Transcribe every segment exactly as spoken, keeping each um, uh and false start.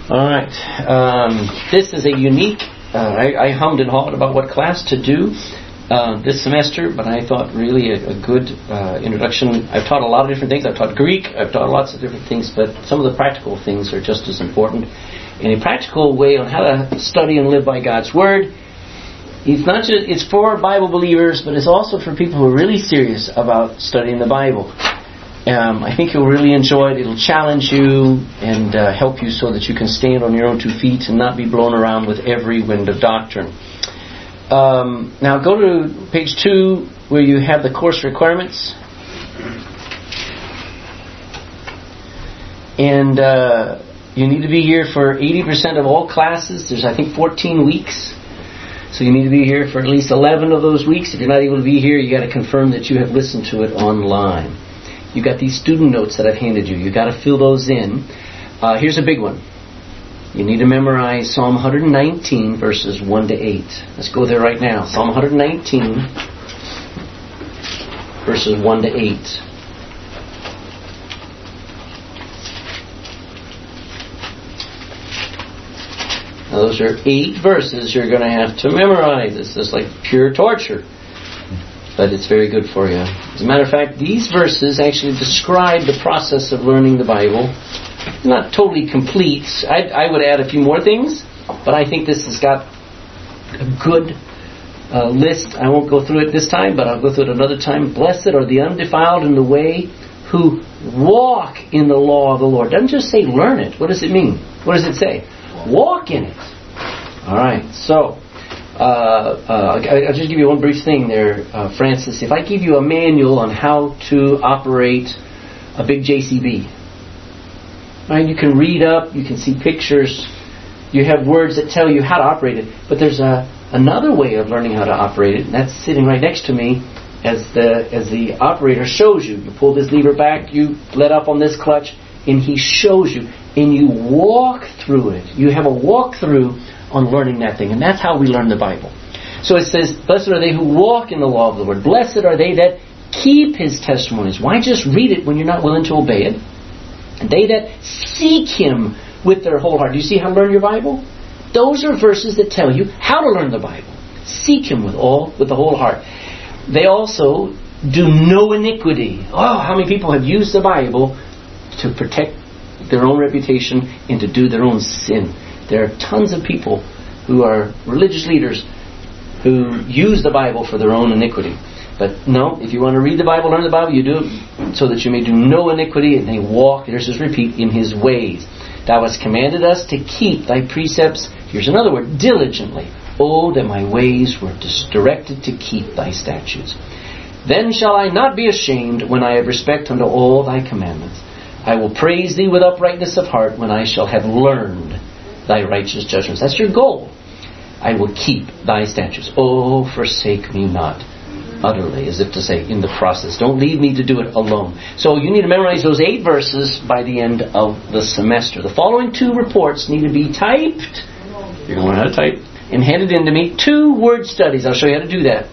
All right. Um, this is a unique, uh, I, I hummed and hawed about what class to do uh, this semester, but I thought really a, a good uh, introduction. I've taught a lot of different things. I've taught Greek. I've taught lots of different things, but some of the practical things are just as important. And a practical way on how to study and live by God's Word. It's not just, it's for Bible believers, but it's also for people who are really serious about studying the Bible. Um, I think you'll really enjoy it. It'll challenge you and uh, help you so that you can stand on your own two feet and not be blown around with every wind of doctrine. Um, now go to page two where you have the course requirements. And uh, you need to be here for eighty percent of all classes. There's, I think, fourteen weeks. So you need to be here for at least eleven of those weeks. If you're not able to be here, you got to confirm that you have listened to it online. You got these student notes that I've handed you. You got to fill those in. Uh, here's a big one. You need to memorize Psalm one nineteen, verses one to eight. Let's go there right now. Psalm one nineteen, verses one to eight. Now those are eight verses you're going to have to memorize. It's just like pure torture. But it's very good for you. As a matter of fact, these verses actually describe the process of learning the Bible. Not totally complete. I, I would add a few more things, but I think this has got a good uh, list. I won't go through it this time, but I'll go through it another time. Blessed are the undefiled in the way who walk in the law of the Lord. It doesn't just say learn it. What does it mean? What does it say? Walk in it. All right, so... Uh, uh, I'll just give you one brief thing there, uh, Francis. If I give you a manual on how to operate a big J C B, right? You can read up, you can see pictures, you have words that tell you how to operate it. But there's a, another way of learning how to operate it, and that's sitting right next to me as the as the operator shows you. You pull this lever back, you let up on this clutch, and he shows you, and you walk through it. You have a walkthrough on learning that thing. And that's how we learn the Bible. So it says, blessed are they who walk in the law of the Lord. Blessed are they that keep His testimonies. Why just read it when you're not willing to obey it? And they that seek Him with their whole heart. Do you see how to learn your Bible? Those are verses that tell you how to learn the Bible. Seek Him with all, with the whole heart. They also do no iniquity. Oh, how many people have used the Bible to protect their own reputation and to do their own sin? There are tons of people who are religious leaders who use the Bible for their own iniquity. But no, if you want to read the Bible, learn the Bible, you do it so that you may do no iniquity, and they walk, here's his repeat, in His ways. Thou hast commanded us to keep Thy precepts, here's another word, diligently. Oh, that my ways were directed to keep Thy statutes. Then shall I not be ashamed when I have respect unto all Thy commandments. I will praise Thee with uprightness of heart when I shall have learned Thy righteous judgments. That's your goal. I will keep Thy statutes. Oh, forsake me not utterly, as if to say, in the process. Don't leave me to do it alone. So you need to memorize those eight verses by the end of the semester. The following two reports need to be typed. You're going to learn how to type. And handed in to me. Two word studies. I'll show you how to do that.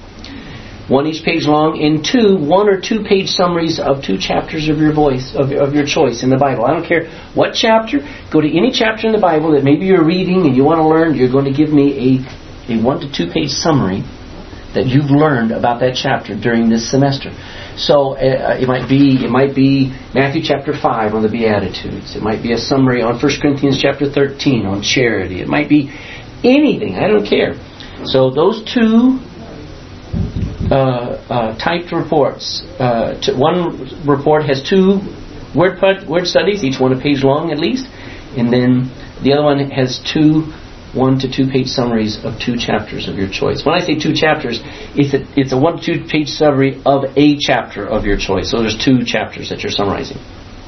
One each page long, and two, one or two page summaries of two chapters of your voice, of, of your choice in the Bible. I don't care what chapter. Go to any chapter in the Bible that maybe you're reading and you want to learn. You're going to give me a, a one to two page summary that you've learned about that chapter during this semester. So uh, it might be it might be Matthew chapter five on the Beatitudes. It might be a summary on First Corinthians chapter thirteen on charity. It might be anything. I don't care. So those two Uh, uh, typed reports. Uh, t- one report has two word put, word studies, each one a page long at least, and then the other one has two one to two page summaries of two chapters of your choice. When I say two chapters, it's a, it's a one to two page summary of a chapter of your choice. So there's two chapters that you're summarizing.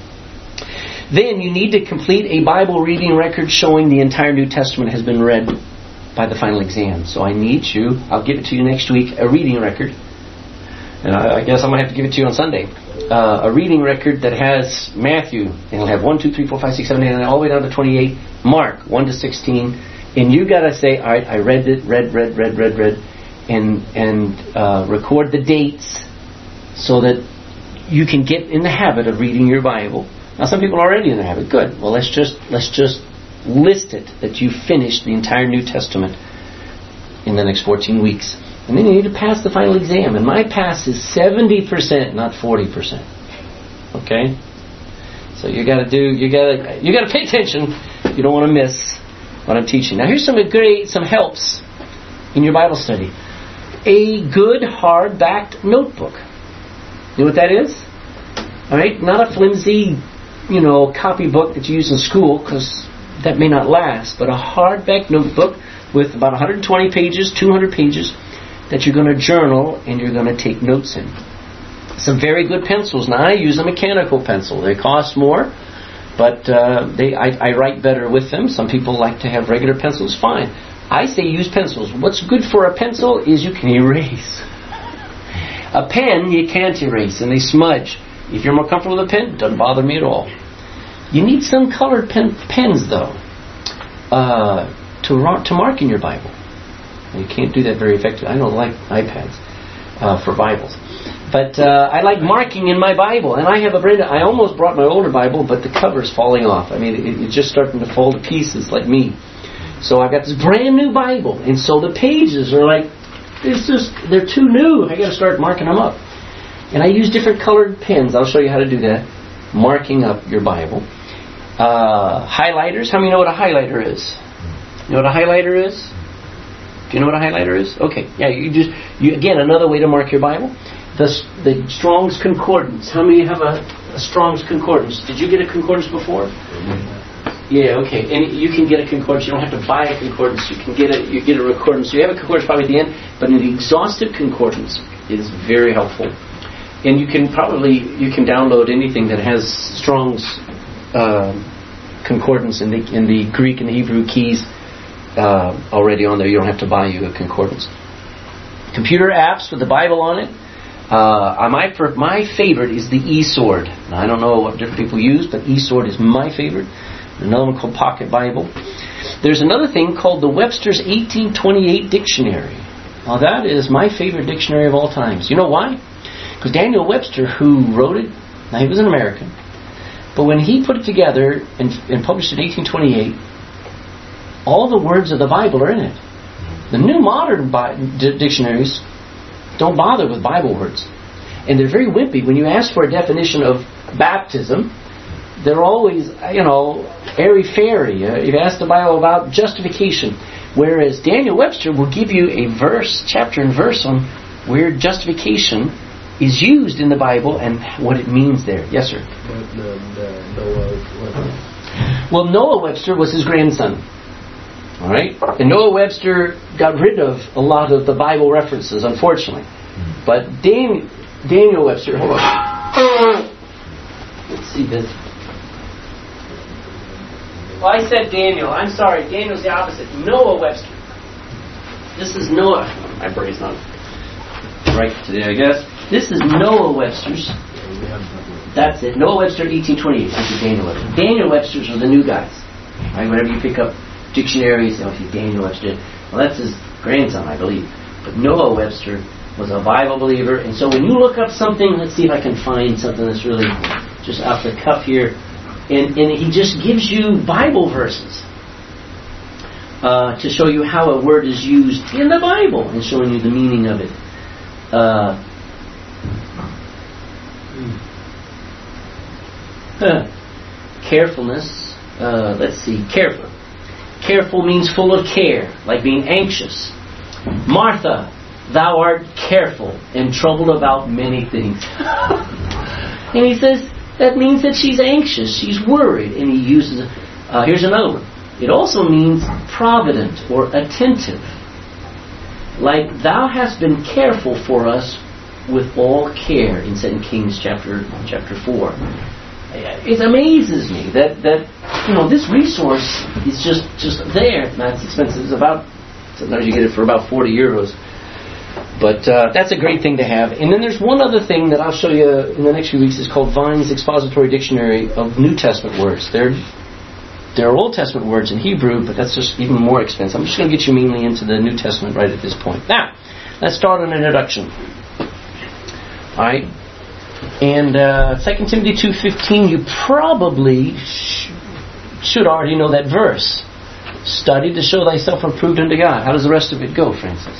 Then you need to complete a Bible reading record showing the entire New Testament has been read by the final exam. So I need you, I'll give it to you next week, a reading record. And I, I guess I'm going to have to give it to you on Sunday. Uh, a reading record that has Matthew, and it'll have one, two, three, four, five, six, seven, eight, nine, all the way down to twenty-eight. Mark, one to sixteen. And you got to say, all right, I read it, read, read, read, read, read, and, and uh, record the dates so that you can get in the habit of reading your Bible. Now some people are already in the habit. Good. Well, let's just, let's just list it that you finished the entire New Testament in the next fourteen weeks. And then you need to pass the final exam. And my pass is seventy percent, not forty percent. Okay? So you gotta do, you gotta, you gotta pay attention. You don't want to miss what I'm teaching. Now here's some great, some helps in your Bible study. A good hard-backed notebook. You know what that is? Alright? Not a flimsy, you know, copybook that you use in school, because that may not last, but a hardback notebook with about one hundred twenty pages, two hundred pages, that you're going to journal and you're going to take notes in. Some very good pencils. Now I use a mechanical pencil. They cost more, but uh, they I, I write better with them. Some people like to have regular pencils. Fine. I say use pencils. What's good for a pencil is you can erase. A pen you can't erase and they smudge. If you're more comfortable with a pen, it doesn't bother me at all. You need some colored pen, pens though uh, to, to mark in your Bible. You can't do that very effectively. I don't like iPads uh, for Bibles. But uh, I like marking in my Bible. And I have a brand I almost brought my older Bible, but the cover's falling off. I mean, it, it's just starting to fall to pieces like me. So I've got this brand new Bible. And so the pages are like, it's just, they're too new. I got to start marking them up. And I use different colored pens. I'll show you how to do that. Marking up your Bible. Uh, highlighters. How many know what a highlighter is? You know what a highlighter is? Do you know what a highlighter is? Okay, yeah, you just, you again, another way to mark your Bible. The, the Strong's Concordance. How many have a, a Strong's Concordance? Did you get a concordance before? Yeah, okay. And you can get a concordance. You don't have to buy a concordance. You can get a, you get a concordance. So you have a concordance probably at the end, but an exhaustive concordance is very helpful. And you can probably, you can download anything that has Strong's uh, concordance in the, in the Greek and the Hebrew keys Uh, already on there. You don't have to buy you a concordance. Computer apps with the Bible on it. Uh, my my favorite is the eSword. Now, I don't know what different people use, but eSword is my favorite. Another one called Pocket Bible. There's another thing called the Webster's eighteen twenty-eight Dictionary. Now that is my favorite dictionary of all times. You know why? Because Daniel Webster, who wrote it, now he was an American, but when he put it together and, and published it in eighteen twenty-eight, all the words of the Bible are in it. The new modern bi- d- dictionaries don't bother with Bible words. And they're very wimpy. When you ask for a definition of baptism, they're always, you know, airy-fairy. Uh, you ask the Bible about justification. Whereas Daniel Webster will give you a verse, chapter and verse on where justification is used in the Bible and what it means there. Yes, sir? But the, the Noah, well, Noah Webster was his grandson. All right, and Noah Webster got rid of a lot of the Bible references, unfortunately. But Dan, Daniel Webster, hold on. Let's see this. Well, I said Daniel. I'm sorry. Daniel's the opposite. Noah Webster. This is Noah. My brain's not right today, I guess. This is Noah Webster's. That's it. Noah Webster, eighteen twenty-eight. This is Daniel Webster. Daniel Webster's are the new guys. Right? Whenever you pick up dictionaries, oh, see Daniel Webster. Well, that's his grandson, I believe. But Noah Webster was a Bible believer, and so when you look up something, let's see if I can find something that's really just off the cuff here, and, and he just gives you Bible verses uh, to show you how a word is used in the Bible and showing you the meaning of it. Uh, huh. Carefulness. Uh, let's see. Careful. Careful means full of care, like being anxious. Martha, thou art careful and troubled about many things. And he says that means that she's anxious, she's worried, and he uses, uh, here's another one. It also means provident or attentive. Like thou hast been careful for us with all care in Second Kings chapter chapter four. It amazes me that, that you know this resource is just, just there. Now it's expensive. It's about sometimes you get it for about forty euros. But uh, that's a great thing to have. And then there's one other thing that I'll show you in the next few weeks. It's called Vine's Expository Dictionary of New Testament Words. They're There are Old Testament words in Hebrew, but that's just even more expensive. I'm just going to get you mainly into the New Testament right at this point. Now, let's start an introduction. All right. And uh, Second Timothy two fifteen, you probably sh- should already know that verse. Study to show thyself approved unto God. How does the rest of it go, Francis?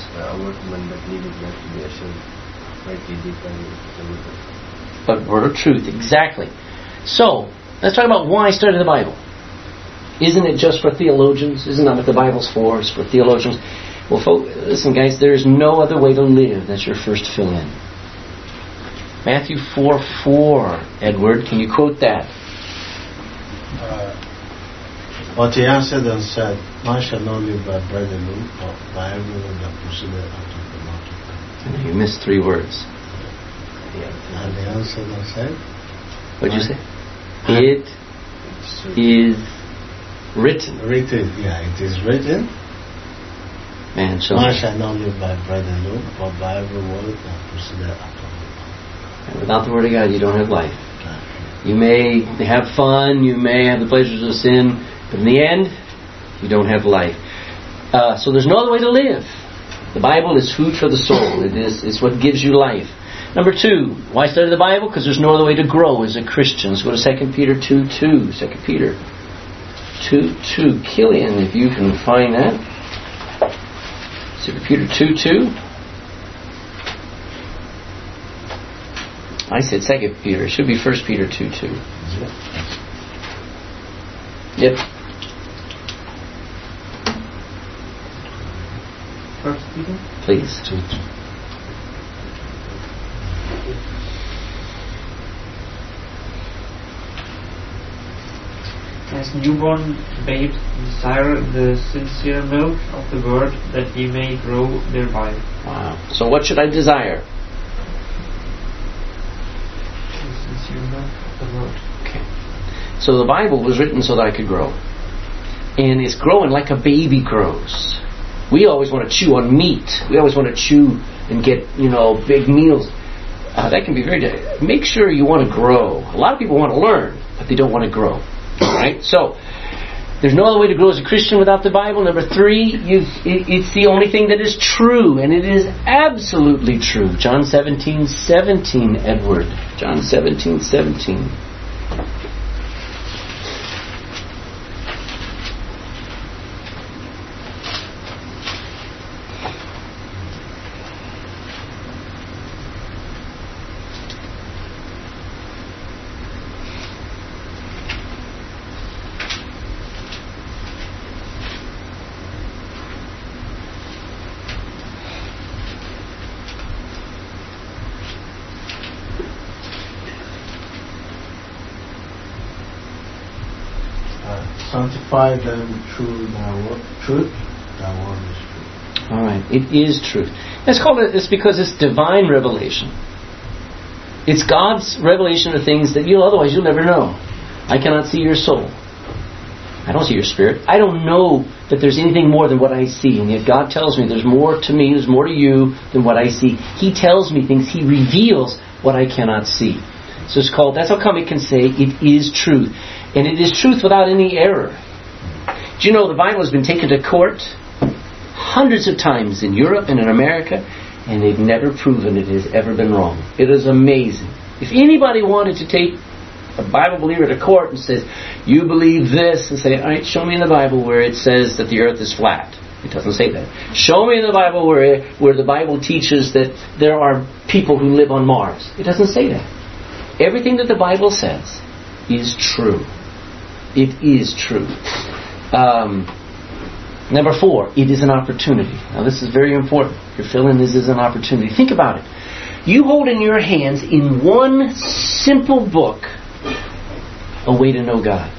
But word of truth, exactly. So, let's talk about why study the Bible. Isn't it just for theologians? Isn't that what the Bible's for? It's for theologians. Well, folks, listen, guys, there is no other way to live. That's your first fill in. Matthew four four. Edward, can you quote that? Uh, but he answered and said, man shall not live by bread alone, but by every word that proceedeth out of the mouth of God. You missed three words. And he answered and said, what did you say? It is written. Written, yeah, it is written. Man shall, Man shall not live by bread alone, but by every word that proceedeth out of the mouth. And without the Word of God, you don't have life. You may have fun, you may have the pleasures of sin, but in the end, you don't have life. Uh, so there's no other way to live. The Bible is food for the soul. It is it's what gives you life. Number two, why study the Bible? Because there's no other way to grow as a Christian. Let's go to Second Peter two two. Second Peter two two. Killian, if you can find that. Second Peter two two. I said Second Peter. It should be First Peter two two. Yep. First Peter? Please. two two. As newborn babes desire the sincere milk of the word, that ye may grow thereby. Wow. So what should I desire? The sincere milk of the word. Okay. So the Bible was written so that I could grow. And it's growing like a baby grows. We always want to chew on meat. We always want to chew and get, you know, big meals. Uh, that can be very... Make sure you want to grow. A lot of people want to learn, but they don't want to grow. Right? So, there's no other way to grow as a Christian without the Bible. Number three, you, it, it's the only thing that is true, and it is absolutely true. John seventeen seventeen, Edward. John seventeen seventeen. Sanctify them through thy word, truth. Thy word is truth. All right, it is truth. It's called it. It's because it's divine revelation. It's God's revelation of things that you otherwise you'll never know. I cannot see your soul. I don't see your spirit. I don't know that there's anything more than what I see, and yet God tells me there's more to me, there's more to you than what I see. He tells me things. He reveals what I cannot see. So it's called. That's how come it can say it is truth. And it is truth without any error. Do you know the Bible has been taken to court hundreds of times in Europe and in America, and they've never proven it has ever been wrong. It is amazing. If anybody wanted to take a Bible believer to court and says, you believe this, and say, all right, show me in the Bible where it says that the earth is flat. It doesn't say that. Show me in the Bible where, where the Bible teaches that there are people who live on Mars. It doesn't say that. Everything that the Bible says is true. It is true. Um, number four, it is an opportunity. Now this is very important. Your fill-in is, is an opportunity. Think about it. You hold in your hands in one simple book a way to know God.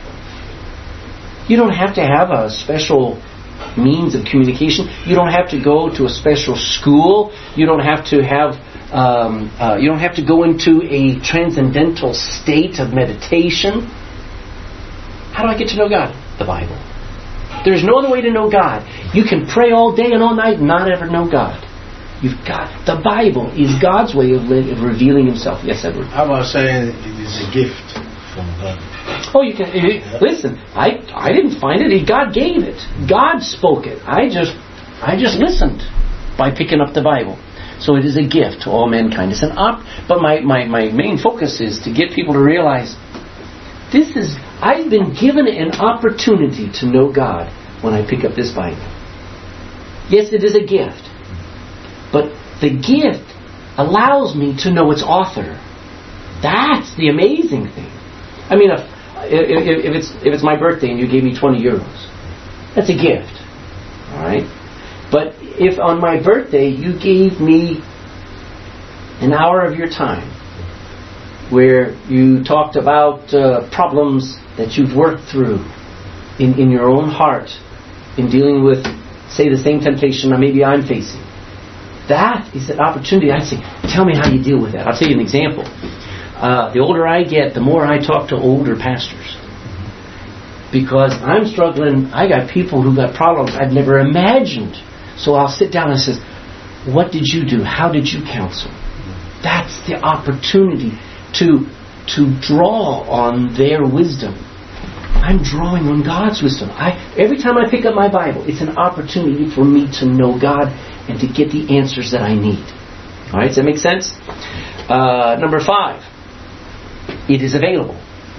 You don't have to have a special means of communication. You don't have to go to a special school. You don't have to have um, uh, you don't have to go into a transcendental state of meditation. How do I get to know God? The Bible. There's no other way to know God. You can pray all day and all night and not ever know God. You've got the Bible is God's way of, li- of revealing Himself. Yes, Edward. How about saying it is a gift from God? Oh, you can uh, listen. I I didn't find it. God gave it. God spoke it. I just I just listened by picking up the Bible. So it is a gift to all mankind. It's an op. But my, my, my main focus is to get people to realize this is I've been given an opportunity to know God when I pick up this Bible. Yes, it is a gift. But the gift allows me to know its author. That's the amazing thing. I mean, if, if, if it's if it's my birthday and you gave me twenty euros, that's a gift. All right? But if on my birthday you gave me an hour of your time where you talked about uh, problems that you've worked through in, in your own heart in dealing with, say, the same temptation that maybe I'm facing, that is an opportunity. I say, tell me how you deal with that. I'll tell you an example. Uh, the older I get, the more I talk to older pastors. Because I'm struggling, I got people who got problems I've never imagined. So I'll sit down and say, what did you do? How did you counsel? That's the opportunity to to draw on their wisdom. I'm drawing on God's wisdom. I, every time I pick up my Bible, it's an opportunity for me to know God and to get the answers that I need. All right, does that make sense? Uh, number five, it is available.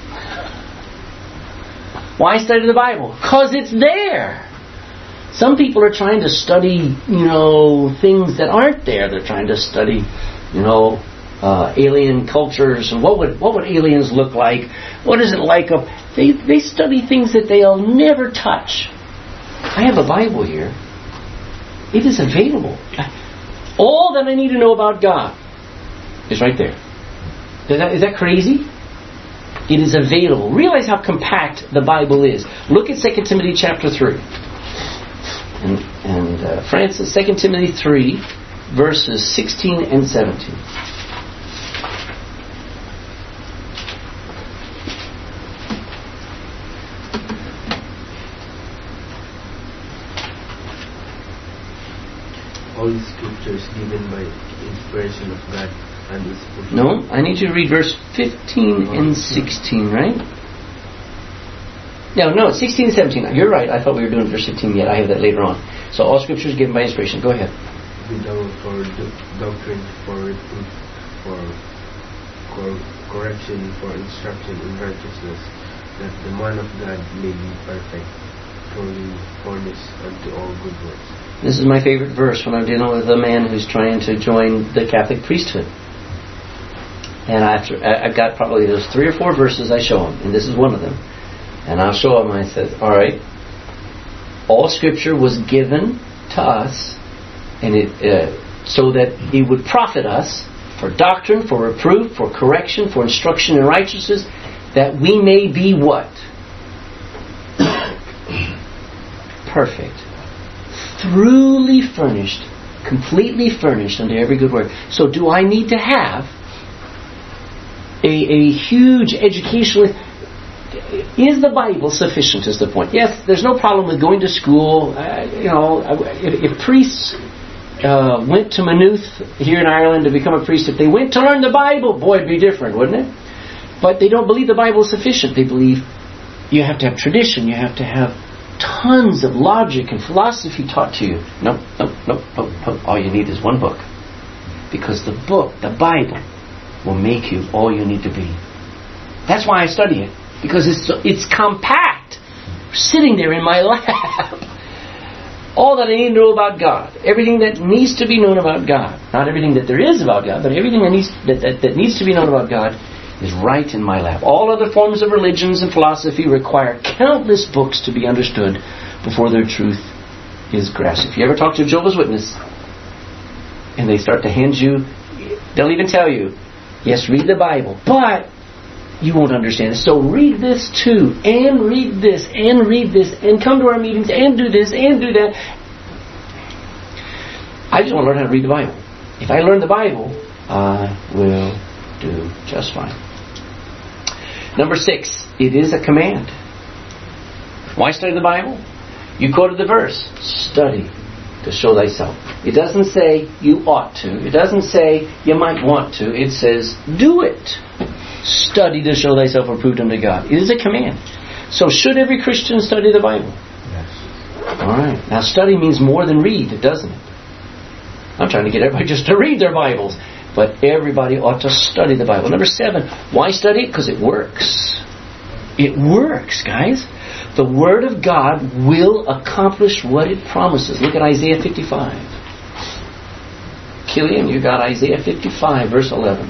Why study the Bible? Because it's there. Some people are trying to study, you know, things that aren't there. They're trying to study, you know, uh, alien cultures and what would what would aliens look like? What is it like? Of they they study things that they'll never touch. I have a Bible here. It is available. All that I need to know about God is right there. Is that, is that crazy? It is available. Realize how compact the Bible is. Look at Second Timothy chapter three. And, and uh, Francis, Second Timothy three, verses sixteen and seventeen. All scripture is given by inspiration of God and is profitable. No, I need you to read verse fifteen and sixteen, right? No, no, it's sixteen and seventeen. You're right. I thought we were doing verse fifteen yet. I have that later on. So all scripture is given by inspiration. Go ahead. Without for do- doctrine, for reproof, for cor- correction, for instruction in righteousness, that the man of God may be perfect, truly furnished unto all good works. This is my favorite verse when I'm dealing with a man who's trying to join the Catholic priesthood. And after I've got probably those three or four verses I show him, and this is one of them. And I'll show him, I said, all right, all scripture was given to us and it uh, so that it would profit us for doctrine, for reproof, for correction, for instruction in righteousness, that we may be what? Perfect. Truly furnished, completely furnished unto every good work. So do I need to have a, a huge educational... Is the Bible sufficient is the point. Yes, there's no problem with going to school. Uh, you know, if, if priests uh, went to Maynooth here in Ireland to become a priest, if they went to learn the Bible, boy, it'd be different, wouldn't it? But they don't believe the Bible is sufficient. They believe you have to have tradition. You have to have tons of logic and philosophy taught to you. No, no, no, no, no. All you need is one book. Because the book, the Bible, will make you all you need to be. That's why I study it. Because it's it's compact, sitting there in my lap. All that I need to know about God, everything that needs to be known about God, not everything that there is about God, but everything that needs that, that, that needs to be known about God is right in my lap. All other forms of religions and philosophy require countless books to be understood before their truth is grasped. If you ever talk to a Jehovah's Witness, and they start to hand you, they'll even tell you, yes, read the Bible, but you won't understand it. So read this too, and read this, and read this, and come to our meetings, and do this, and do that. I just want to learn how to read the Bible. If I learn the Bible, I will do just fine. Number six, it is a command. Why study the Bible? You quoted the verse, study to show thyself. It doesn't say you ought to. It doesn't say you might want to. It says do it. Study to show thyself approved unto God. It is a command. So should every Christian study the Bible? Yes. Alright. Now study means more than read, doesn't it? I'm trying to get everybody just to read their Bibles. But everybody ought to study the Bible. Number seven, why study it? Because it works. It works, guys. The Word of God will accomplish what it promises. Look at Isaiah fifty-five. Killian, you got Isaiah fifty-five, verse eleven.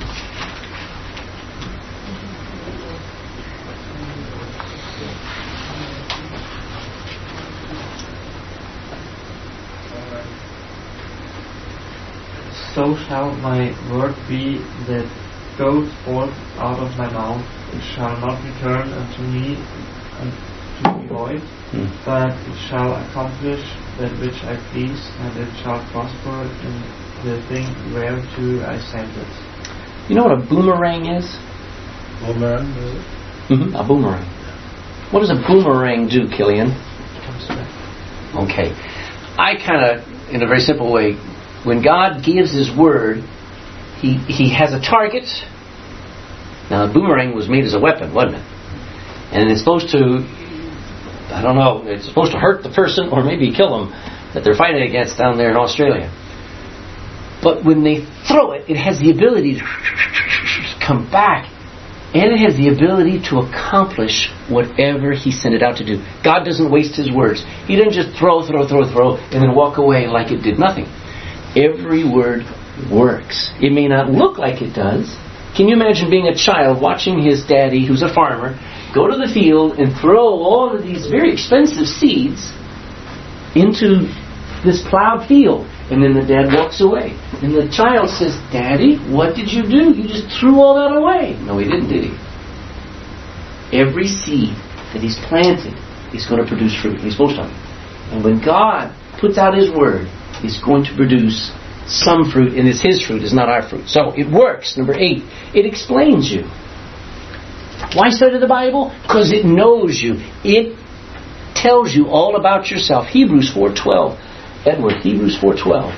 So shall my word be that goes forth out of my mouth. It shall not return unto me unto me void, Hmm. but it shall accomplish that which I please, and it shall prosper in the thing whereto I sent it. You know what a boomerang is? Boomerang, is it? Mm-hmm. A boomerang. What does a boomerang do, Killian? Comes back. Okay. I kind of, in a very simple way, when God gives His Word, He He has a target. Now, the boomerang was made as a weapon, wasn't it? And it's supposed to, I don't know, it's supposed to hurt the person or maybe kill them that they're fighting against down there in Australia. But when they throw it, it has the ability to come back. And it has the ability to accomplish whatever He sent it out to do. God doesn't waste His words. He doesn't just throw, throw, throw, throw, and then walk away like it did nothing. Every word works. It may not look like it does. Can you imagine being a child watching his daddy, who's a farmer, go to the field and throw all of these very expensive seeds into this plowed field, and then the dad walks away. And the child says, "Daddy, what did you do? You just threw all that away." No, he didn't, did he? Every seed that he's planted is going to produce fruit. He's supposed to. And when God puts out His Word, He's going to produce some fruit, and it's His fruit, it's not our fruit. So it works. Number eight, it explains you. Why study the Bible? Because it knows you. It tells you all about yourself. Hebrews four twelve. Edward, Hebrews four twelve.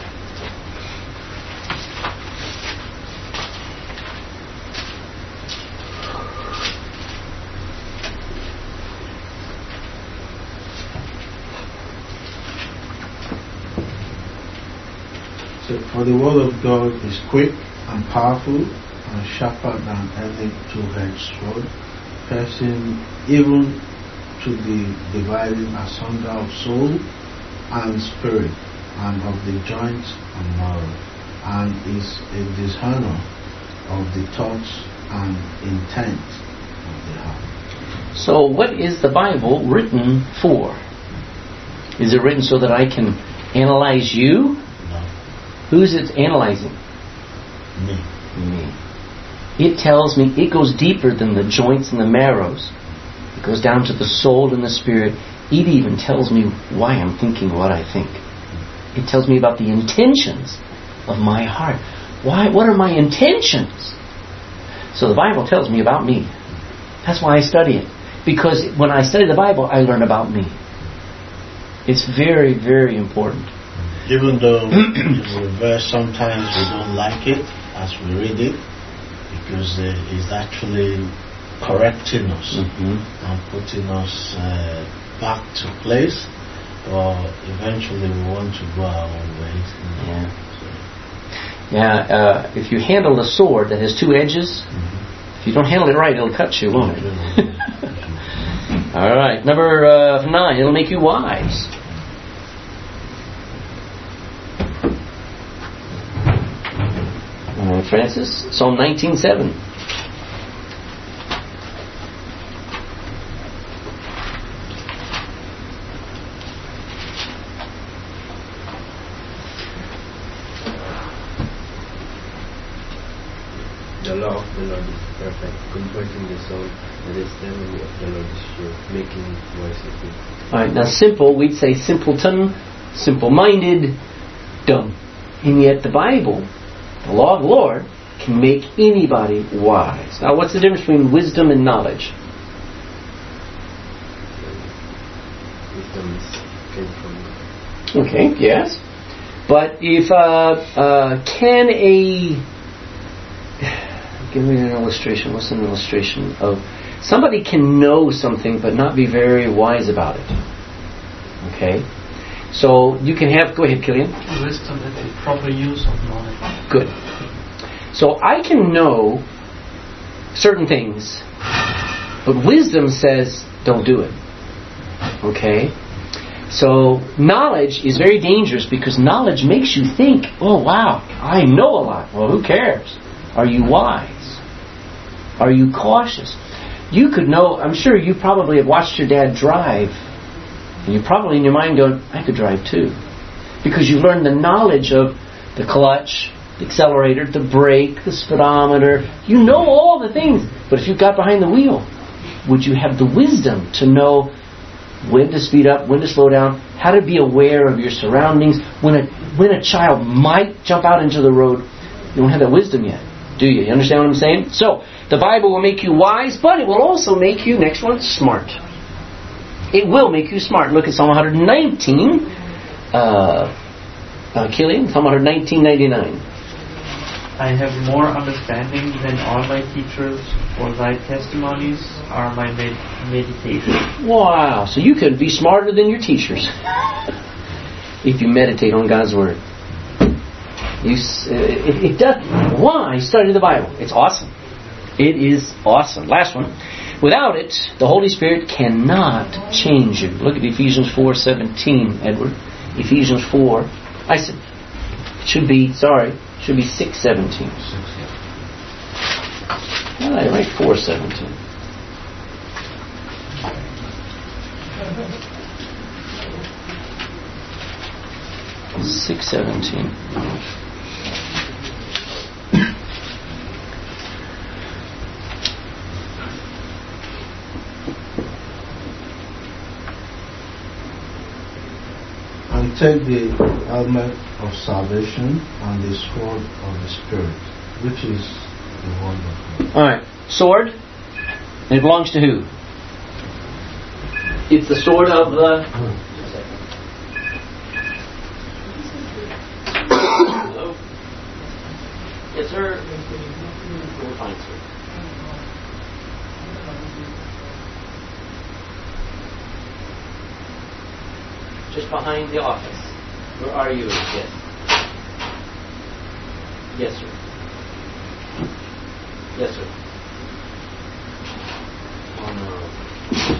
So, for the word of God is quick and powerful and sharper than any two-edged sword, piercing even to the dividing asunder of soul and spirit, and of the joints and marrow, and is a discerner of the thoughts and intent of the heart. So what is the Bible written for? Is it written so that I can analyze you? No, Who's it analyzing? me. Me. It tells me, it goes deeper than the joints and the marrows. It goes down to the soul and the spirit. It even tells me why I'm thinking what I think. It tells me about the intentions of my heart. Why? What are my intentions? So the Bible tells me about me. That's why I study it. Because when I study the Bible, I learn about me. It's very, very important. Even though the verse sometimes we don't like it as we read it, because uh, it's actually correcting us Mm-hmm. and putting us uh, back to place, or eventually we want to go our own ways. Yeah. Yeah. Uh, if you handle a sword that has two edges, Mm-hmm. if you don't handle it right, it'll cut you, won't it? All right. Number uh, nine. It'll make you wise. All right, Francis. Psalm nineteen seven. The law of the Lord is perfect, comforting the soul. The testimony of the Lord is sure, making wise the people. All right. Now, simple. We'd say simpleton, simple-minded, dumb. And yet, the Bible, the law of the Lord, can make anybody wise. Now, what's the difference between wisdom and knowledge? Wisdom is came from Okay, yes. But if, uh, uh, can a... Give me an illustration. What's an illustration of... Somebody can know something but not be very wise about it. Okay? So, you can have... Go ahead, Killian. Wisdom is the proper use of knowledge. Good. So I can know certain things But wisdom says, don't do it. Okay? So knowledge is very dangerous because knowledge makes you think, oh wow, I know a lot. Well, who cares? Are you wise? Are you cautious? You could know, I'm sure you probably have watched your dad drive, and you probably in your mind go, I could drive too. Because you learned the knowledge of the clutch, the accelerator, the brake, the speedometer. You know all the things. But if you got behind the wheel, would you have the wisdom to know when to speed up, when to slow down, how to be aware of your surroundings? When a when a child might jump out into the road, you don't have that wisdom yet, do you? You understand what I'm saying? So, the Bible will make you wise, but it will also make you, next one, smart. It will make you smart. Look at Psalm one nineteen. Uh, uh, Killian, Psalm one nineteen ninety-nine. I have more understanding than all my teachers, for thy testimonies are my med- meditation. Wow. So you could be smarter than your teachers if you meditate on God's Word. You, uh, it, it does. Why study the Bible? It's awesome. It is awesome. Last one. Without it, the Holy Spirit cannot change you. Look at Ephesians four seventeen, Edward. Ephesians four. I said, it should be, sorry, should be six seventeen. Well, I write four seventeen. six seventeen. And take the helmet of salvation and the sword of the Spirit, which is the word of God. Alright, sword. And it belongs to who? It's the sword of the... Hello? Yes, sir. We're fine, sir. Just behind the office. Where are you? Yes. Yes, sir. Yes, sir. Oh, no.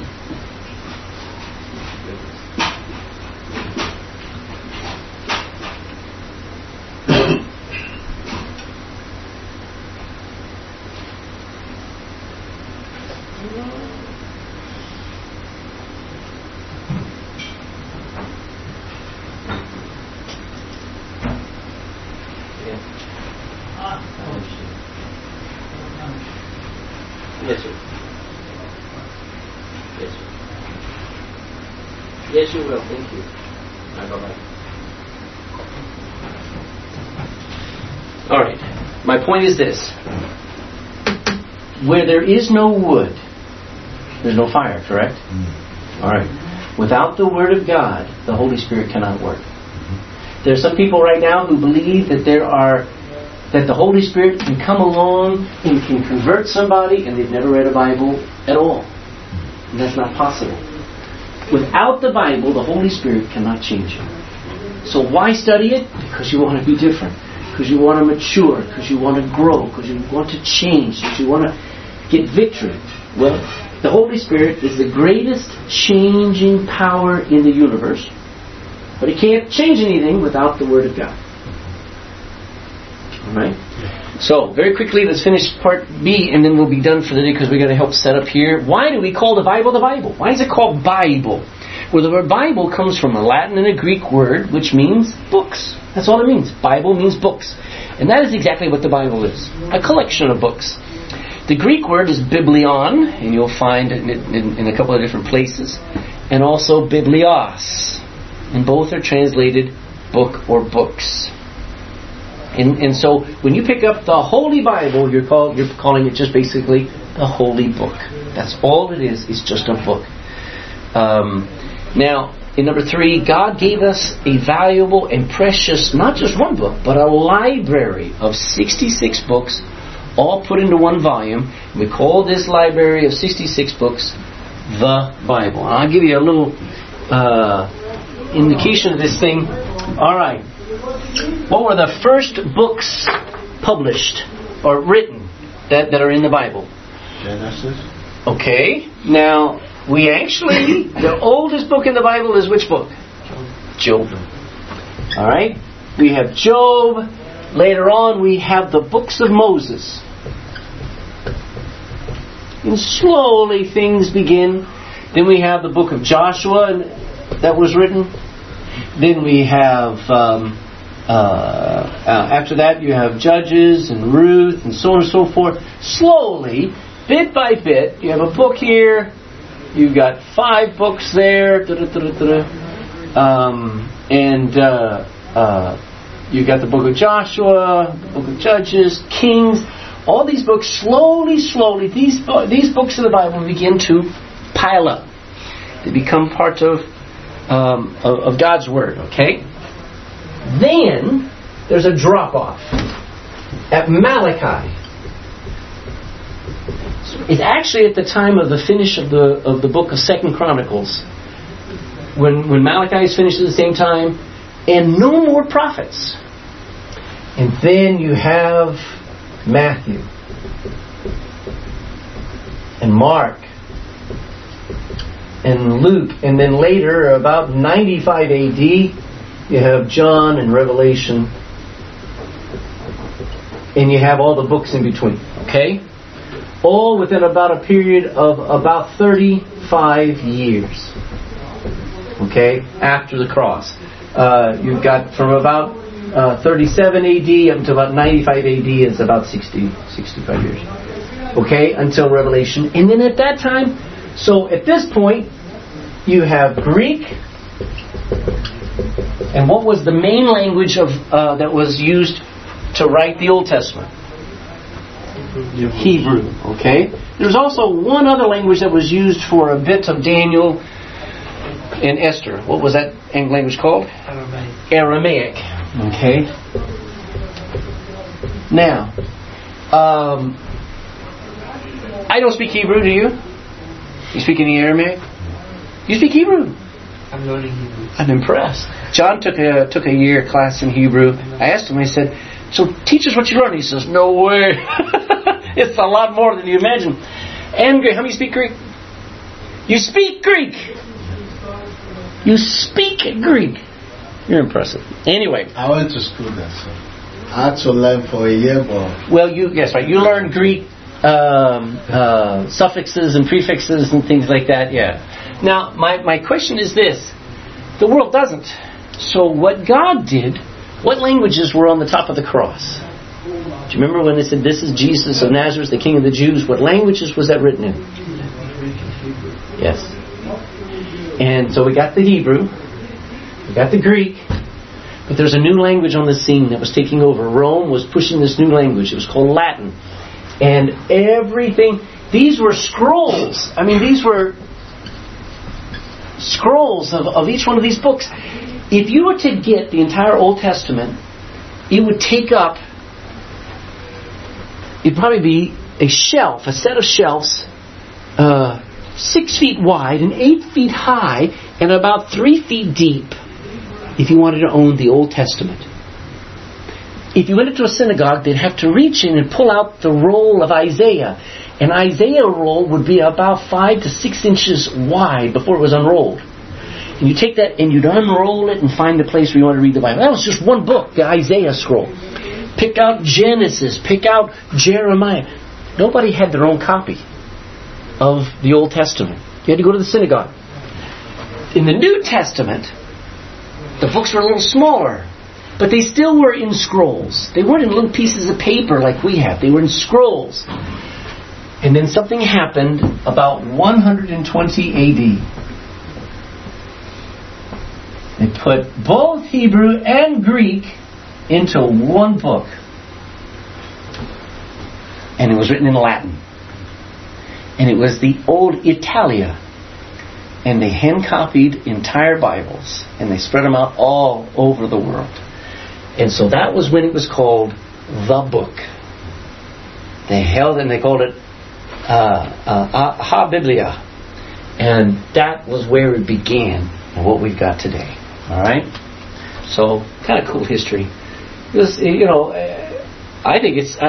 Yes, sir. Yes, sir. Yes, you will. Thank you. Bye, bye. All right. My point is this: where there is no wood, there's no fire. Correct? Mm. All right. Without the Word of God, the Holy Spirit cannot work. Mm-hmm. There are some people right now who believe that there are. That the Holy Spirit can come along and can convert somebody and they've never read a Bible at all. And that's not possible. Without the Bible, the Holy Spirit cannot change you. So why study it? Because you want to be different. Because you want to mature. Because you want to grow. Because you want to change. Because you want to get victory. Well, the Holy Spirit is the greatest changing power in the universe. But it can't change anything without the Word of God. Right? So, very quickly, let's finish part B, and then we'll be done for the day because we're going to help set up here. Why do we call the Bible the Bible? Why is it called Bible? Well, the word Bible comes from a Latin and a Greek word, which means books. That's all it means. Bible means books. And that is exactly what the Bible is. A collection of books. The Greek word is biblion, and you'll find it in, in, in a couple of different places. And also biblios. And both are translated book or books. And, and so, when you pick up the Holy Bible, you're, call, you're calling it just basically the Holy Book. That's all it is. It's just a book. Um, now, in number three, God gave us a valuable and precious, not just one book, but a library of sixty-six books, all put into one volume. We call this library of sixty-six books the Bible. And I'll give you a little uh, indication of this thing. All right. What were the first books published or written that, that are in the Bible? Genesis. Okay, now we actually, the oldest book in the Bible is which book? Job. All right, we have Job. Later on, we have the books of Moses. And slowly things begin. Then we have the book of Joshua that was written. Then we have, um, uh, uh, after that, you have Judges and Ruth and so on and so forth. Slowly, bit by bit, you have a book here. You've got five books there. Da, da, da, da, da. Um, and uh, uh, you've got the book of Joshua, the book of Judges, Kings. All these books, slowly, slowly, these these books of the Bible begin to pile up. They become part of, um, of, of God's Word, okay? Then, there's a drop-off at Malachi. It's actually at the time of the finish of the of the book of Second Chronicles. When, when Malachi is finished at the same time, and no more prophets. And then you have Matthew and Mark and Luke, and then later, about ninety-five A D, you have John and Revelation, and you have all the books in between. Okay, all within about a period of about thirty-five years. Okay, after the cross, uh, you've got from about Uh, thirty-seven A D up to about ninety-five A D is about sixty, sixty-five years. Okay, until Revelation. And then at that time, so at this point, you have Greek. And what was the main language of uh, that was used to write the Old Testament? Hebrew. Hebrew. Okay. There's also one other language that was used for a bit of Daniel and Esther. What was that language called? Aramaic. Aramaic. Okay. Now, um, I don't speak Hebrew, do you? You speak any Aramaic? You speak Hebrew? I'm learning Hebrew. I'm impressed. John took a took a year class in Hebrew. I asked him, I said, so teach us what you learned. He says, no way. It's a lot more than you imagine. And Greek. How many speak Greek? You speak Greek. You speak Greek. You're impressive. Anyway. I went to school there, so I had to learn for a year, but... Well, you, yes, right. You learned Greek um, uh, suffixes and prefixes and things like that, yeah. Now, my, my question is this. The world doesn't. So what God did, what languages were on the top of the cross? Do you remember when they said, this is Jesus of Nazareth, the King of the Jews? What languages was that written in? Yes. And so we got the Hebrew. We got the Greek, but there's a new language on the scene that was taking over. Rome was pushing this new language. It was called Latin. And everything, these were scrolls. I mean, these were scrolls of, of each one of these books. If you were to get the entire Old Testament, it would take up, it'd probably be a shelf, a set of shelves, uh, six feet wide and eight feet high and about three feet deep. If you wanted to own the Old Testament. If you went into a synagogue, they'd have to reach in and pull out the roll of Isaiah. An Isaiah roll would be about five to six inches wide before it was unrolled. And you take that and you'd unroll it and find the place where you want to read the Bible. That was just one book, the Isaiah scroll. Pick out Genesis, pick out Jeremiah. Nobody had their own copy of the Old Testament. You had to go to the synagogue. In the New Testament, the books were a little smaller, but they still were in scrolls. They weren't in little pieces of paper like we have. They were in scrolls. And then something happened about one hundred twenty A D. They put both Hebrew and Greek into one book. And it was written in Latin. And it was the Old Italia. And they hand-copied entire Bibles. And they spread them out all over the world. And so that was when it was called the book. They held and they called it uh, uh, Ha Biblia. And that was where it began and what we've got today. Alright? So, kind of cool history. This, you know, I think it's... I,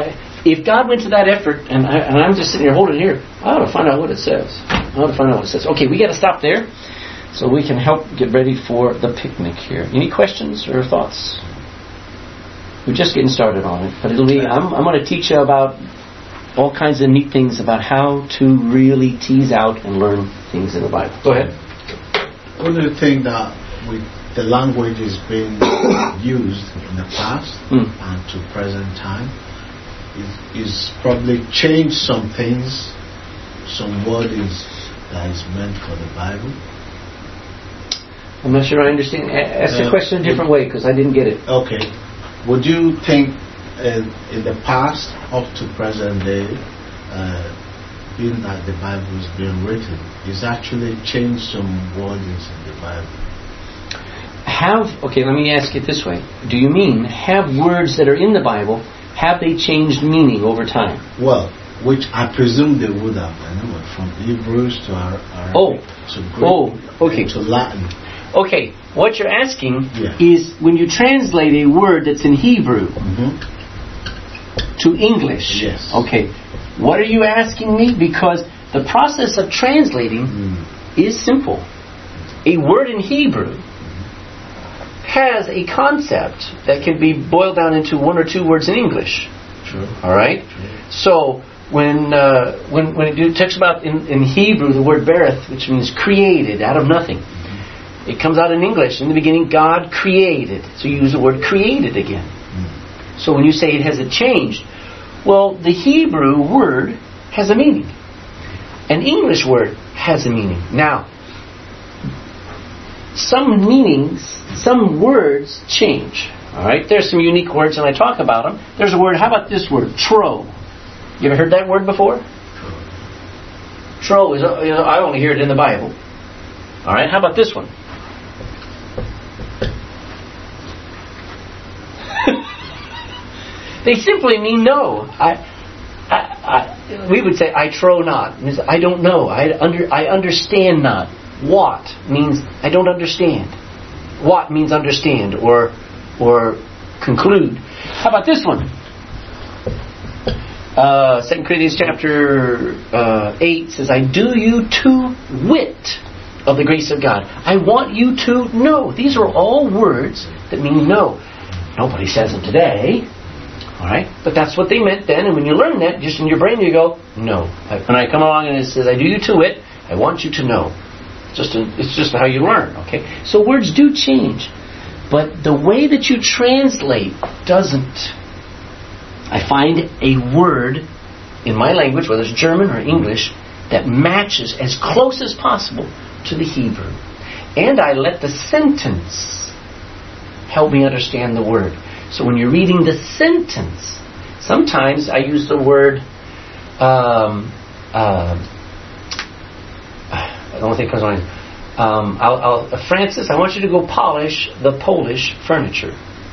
if God went to that effort, and, I, and I'm just sitting here holding it here, I ought to find out what it says. I ought to find out what it says. Okay, we got to stop there so we can help get ready for the picnic here. Any questions or thoughts? We're just getting started on it, but it'll be. I'm, I'm going to teach you about all kinds of neat things about how to really tease out and learn things in the Bible. Go ahead. One of the things that with the language is being used in the past mm. and to present time is, is probably changed some things, some wordings that is meant for the Bible. I'm not sure I understand. Ask the uh, question a different way because I didn't get it. Okay. Would you think uh, in the past up to present day, uh, being that the Bible is being written, is actually changed some wordings in the Bible? Have, okay, let me ask it this way. Do you mean, have words that are in the Bible, have they changed meaning over time? Well, which I presume they would have, anyway, from Hebrews to Arabic oh. to Greek oh, okay. to Latin. Okay, what you're asking yeah. is when you translate a word that's in Hebrew mm-hmm. to English. Yes. Okay, what are you asking me? Because the process of translating mm. is simple. A word in Hebrew has a concept that can be boiled down into one or two words in English. True. All right? True. So when uh, when when it talks about in, in Hebrew the word bereth, which means created out of nothing, mm-hmm. it comes out in English. In the beginning, God created. So you use the word created again. Mm-hmm. So when you say it hasn't changed, well, the Hebrew word has a meaning. An English word has a meaning. Now, some meanings, some words change. All right, there's some unique words, and I talk about them. There's a word. How about this word, tro? You ever heard that word before? Tro is. You know, I only hear it in the Bible. All right, how about this one? They simply mean no. I, I, I, we would say I tro not. It means I don't know. I under. I understand not. What means I don't understand. What means understand or or conclude. How about this one? Uh, Second Corinthians chapter uh, eight says, "I do you to wit of the grace of God." I want you to know. These are all words that mean know. Nobody says them today. All right, but that's what they meant then. And when you learn that, just in your brain, you go, "No." When I come along and it says, "I do you to wit," I want you to know. Just a, it's just how you learn, okay? So words do change, but the way that you translate doesn't. I find a word in my language, whether it's German or English, that matches as close as possible to the Hebrew. And I let the sentence help me understand the word. So when you're reading the sentence, sometimes I use the word... Um, uh, I don't think it comes on. Um, I'll, I'll, uh, Francis, I want you to go polish the Polish furniture.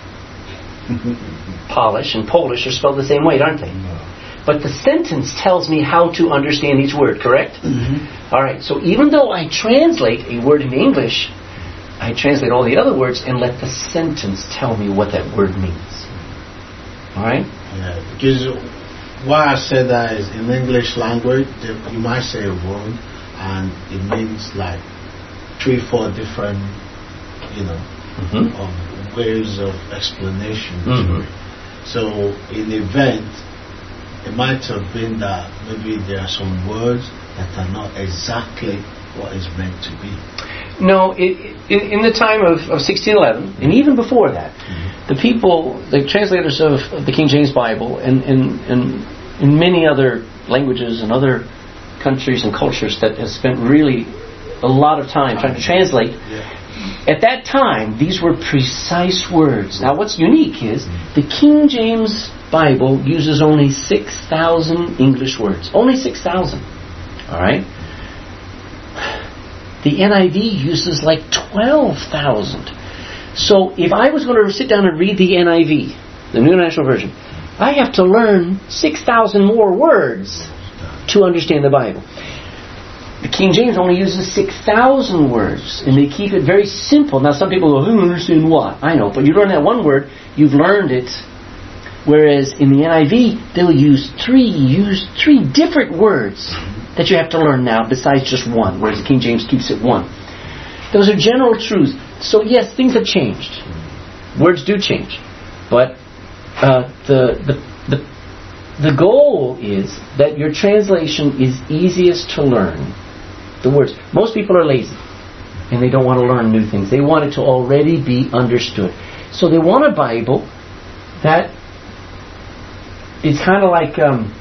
Polish and Polish are spelled the same way, aren't they? No. But the sentence tells me how to understand each word, correct? Mm-hmm. All right, so even though I translate a word in English, I translate all the other words and let the sentence tell me what that word means. All right? Yeah, because why I said that is in English language, you might say a word, and it means like three, four different, you know, mm-hmm. of ways of explanation. Mm-hmm. So in event, it might have been that maybe there are some words that are not exactly what is meant to be. No, it, it, in the time of, of sixteen eleven, and even before that, mm-hmm. the people, the translators of, of the King James Bible, and in and many other languages and other countries and cultures that have spent really a lot of time trying to translate. Yeah. At that time, these were precise words. Now, what's unique is the King James Bible uses only six thousand English words. Only six thousand. All right? The N I V uses like twelve thousand. So, if I was going to sit down and read the N I V, the New International Version, I have to learn six thousand more words to understand the Bible. The King James only uses six thousand words, and they keep it very simple. Now, some people go, I don't understand what. I know, but you learn that one word, you've learned it Whereas in the N I V, they'll use three, use three different words that you have to learn now besides just one, whereas the King James keeps it one. Those are general truths. So yes, things have changed. Words do change. But uh, the, the, the, the goal is that your translation is easiest to learn. The words. Most people are lazy and they don't want to learn new things. They want it to already be understood. So they want a Bible that is kind of like um,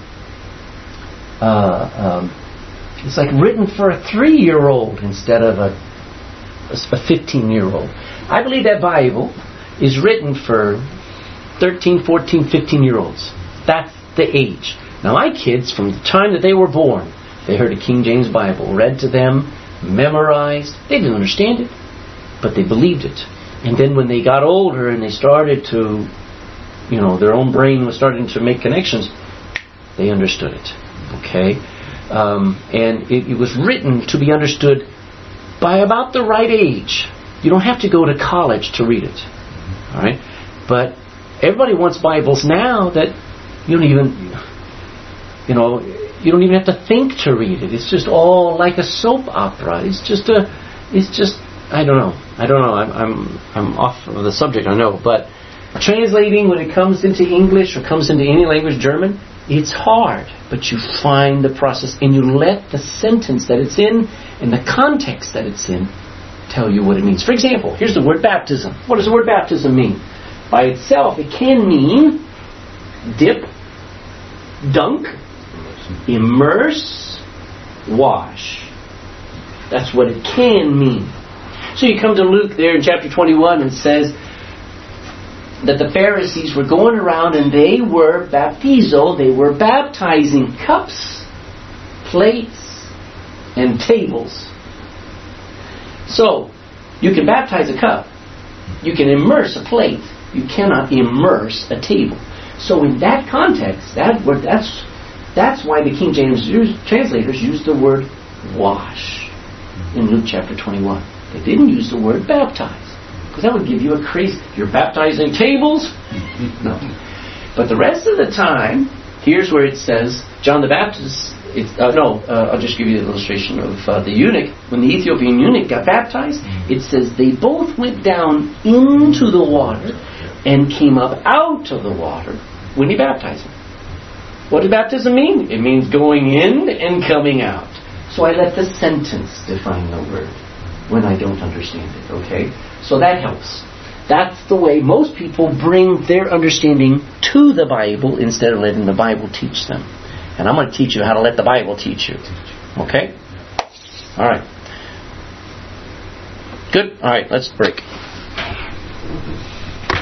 uh, um, it's like written for a three-year-old instead of a a fifteen-year-old. I believe that Bible is written for thirteen, fourteen, fifteen-year-olds. That's the age. Now my kids, from the time that they were born, they heard a King James Bible read to them, memorized. They didn't understand it, but they believed it. And then when they got older and they started to, you know, their own brain was starting to make connections, they understood it. Okay? Um, and it, it was written to be understood by about the right age. You don't have to go to college to read it. All right? But everybody wants Bibles now that you don't even, you know, you don't even have to think to read it. It's just all like a soap opera. It's just a, it's just, I don't know. I don't know. I'm, I'm, I'm off of the subject, I know. But translating when it comes into English or comes into any language, German, it's hard. But you find the process and you let the sentence that it's in and the context that it's in tell you what it means. For example, here's the word baptism. What does the word baptism mean? By itself, it can mean dip, dunk, immerse, wash. That's what it can mean. So you come to Luke there in chapter twenty-one and it says that the Pharisees were going around and they were baptizo, they were baptizing cups, plates, and tables. So, you can baptize a cup. You can immerse a plate. You cannot immerse a table. So in that context, that word, that's that's why the King James use, translators used the word wash in Luke chapter twenty-one. They didn't use the word baptize. Because that would give you a crazy... You're baptizing tables? No. But the rest of the time, here's where it says, John the Baptist... It's, uh, no, uh, I'll just give you the illustration of uh, the eunuch. When the Ethiopian eunuch got baptized, it says they both went down into the water and came up out of the water when he baptized him. What does baptism mean? It means going in and coming out. So I let the sentence define the word when I don't understand it, okay? So that helps. That's the way most people bring their understanding to the Bible instead of letting the Bible teach them. And I'm going to teach you how to let the Bible teach you. Okay? All right. Good? All right, let's break.